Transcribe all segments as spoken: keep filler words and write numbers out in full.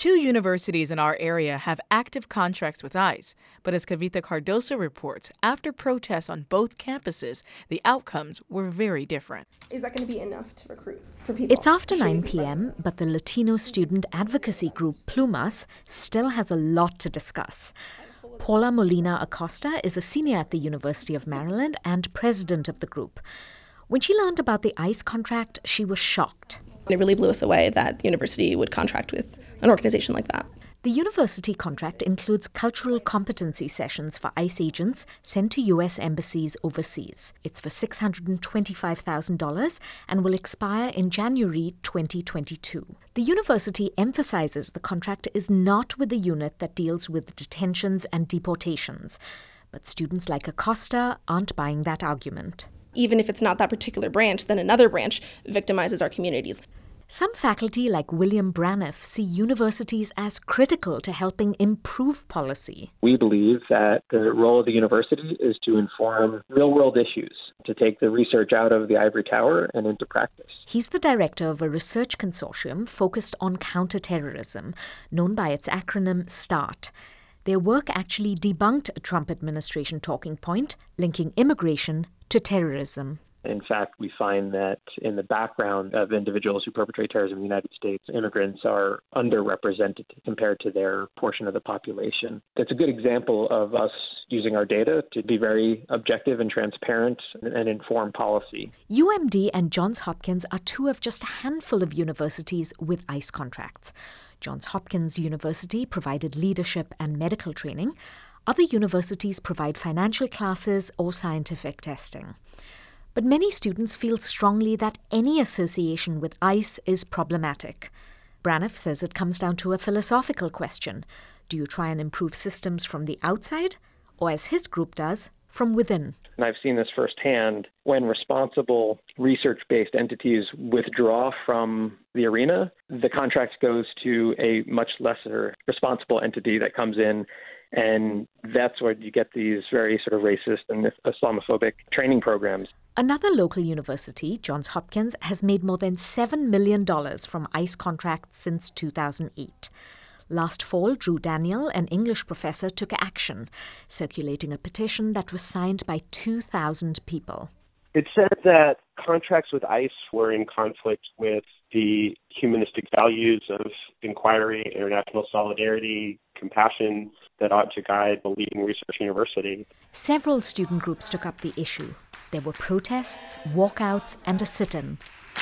Two universities in our area have active contracts with ICE, but as Kavita Cardoso reports, after protests on both campuses, the outcomes were very different. Is that going to be enough to recruit for people? It's after nine p.m., but the Latino student advocacy group Plumas still has a lot to discuss. Paula Molina Acosta is a senior at the University of Maryland and president of the group. When she learned about the ICE contract, she was shocked. It really blew us away that the university would contract with an organization like that. The university contract includes cultural competency sessions for ICE agents sent to U S embassies overseas. It's for six hundred twenty-five thousand dollars and will expire in January twenty twenty-two. The university emphasizes the contract is not with the unit that deals with detentions and deportations. But students like Acosta aren't buying that argument. Even if it's not that particular branch, then another branch victimizes our communities. Some faculty like William Braniff see universities as critical to helping improve policy. We believe that the role of the university is to inform real-world issues, to take the research out of the ivory tower and into practice. He's the director of a research consortium focused on counterterrorism, known by its acronym START. Their work actually debunked a Trump administration talking point linking immigration to terrorism. In fact, we find that in the background of individuals who perpetrate terrorism in the United States, immigrants are underrepresented compared to their portion of the population. It's a good example of us using our data to be very objective and transparent and inform policy. U M D and Johns Hopkins are two of just a handful of universities with ICE contracts. Johns Hopkins University provided leadership and medical training. Other universities provide financial classes or scientific testing. But many students feel strongly that any association with ICE is problematic. Braniff says it comes down to a philosophical question. Do you try and improve systems from the outside, or as his group does, from within? And I've seen this firsthand. When responsible research-based entities withdraw from the arena, the contract goes to a much lesser responsible entity that comes in, and that's where you get these very sort of racist and Islamophobic training programs. Another local university, Johns Hopkins, has made more than seven million dollars from ICE contracts since two thousand eight. Last fall, Drew Daniel, an English professor, took action, circulating a petition that was signed by two thousand people. It said that contracts with ICE were in conflict with the humanistic values of inquiry, international solidarity, compassion that ought to guide a leading research university. Several student groups took up the issue. There were protests, walkouts, and a sit-in.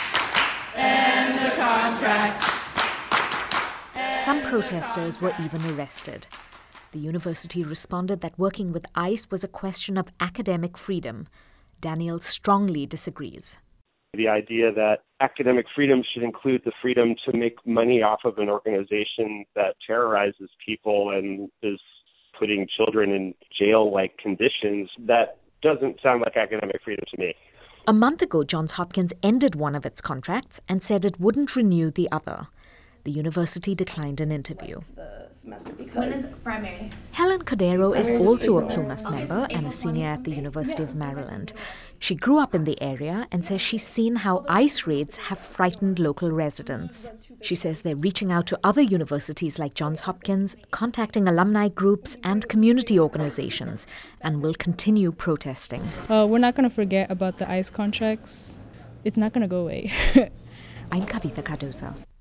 End the contracts. Some protesters were even arrested. The university responded that working with ICE was a question of academic freedom. Daniel strongly disagrees. The idea that academic freedom should include the freedom to make money off of an organization that terrorizes people and is putting children in jail-like conditions, that doesn't sound like academic freedom to me. A month ago, Johns Hopkins ended one of its contracts and said it wouldn't renew the other. The university declined an interview. When is primaries? Helen Cordero is also a Plumas member and a senior at the University of Maryland. She grew up in the area and says she's seen how ICE raids have frightened local residents. She says they're reaching out to other universities like Johns Hopkins, contacting alumni groups and community organizations, and will continue protesting. Uh, we're not going to forget about the ICE contracts. It's not going to go away. I'm Kavita Cardoso.